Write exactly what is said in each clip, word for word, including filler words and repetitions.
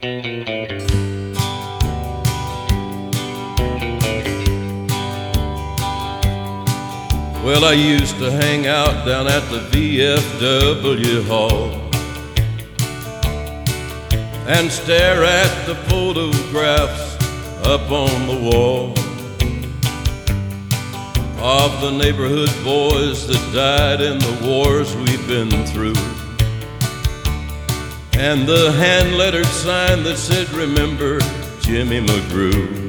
Well, I used to hang out down at the V F W hall and stare at the photographs up on the wall of the neighborhood boys that died in the wars we've been through, and the hand-lettered sign that said, "Remember Jimmy McGrew."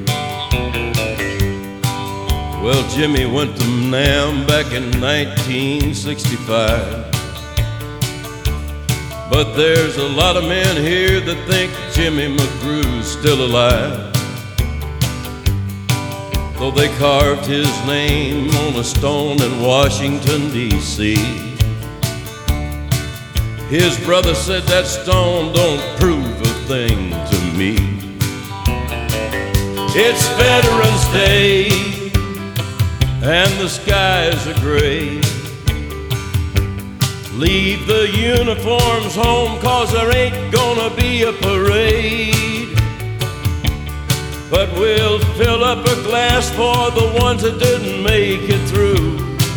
Well, Jimmy went to Nam back in nineteen sixty-five, but there's a lot of men here that think Jimmy McGrew's still alive, though they carved his name on a stone in Washington, D C His brother said that stone don't prove a thing to me. It's Veterans Day and the skies are gray. Leave the uniforms home, 'cause there ain't gonna be a parade, but we'll fill up a glass for the ones that didn't make it through,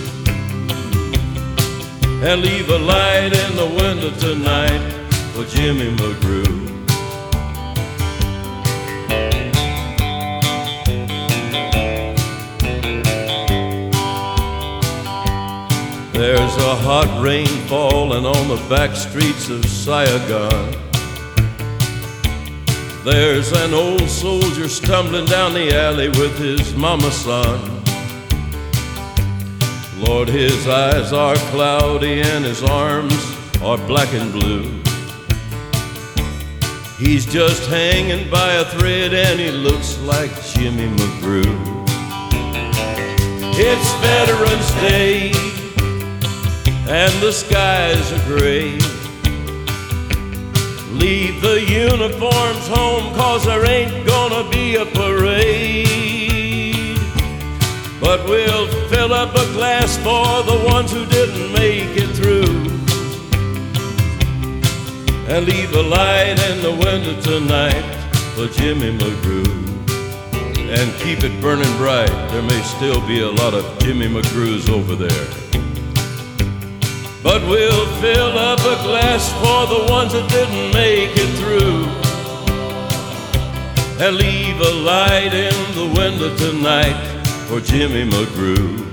and leave a light in the window tonight for Jimmy McGrew. There's a hot rain falling on the back streets of Saigon. There's an old soldier stumbling down the alley with his mama's son. Lord, his eyes are cloudy and his arms are black and blue. He's just hanging by a thread and he looks like Jimmy McGrew. It's Veterans Day and the skies are gray. Leave the uniforms home, 'cause there ain't gonna be a parade, but we'll fill up a glass for the ones who didn't make it through, and leave a light in the window tonight for Jimmy McGrew. And keep it burning bright, there may still be a lot of Jimmy McGrews over there, but we'll fill up a glass for the ones that didn't make it through, and leave a light in the window tonight for Jimmy McGrew.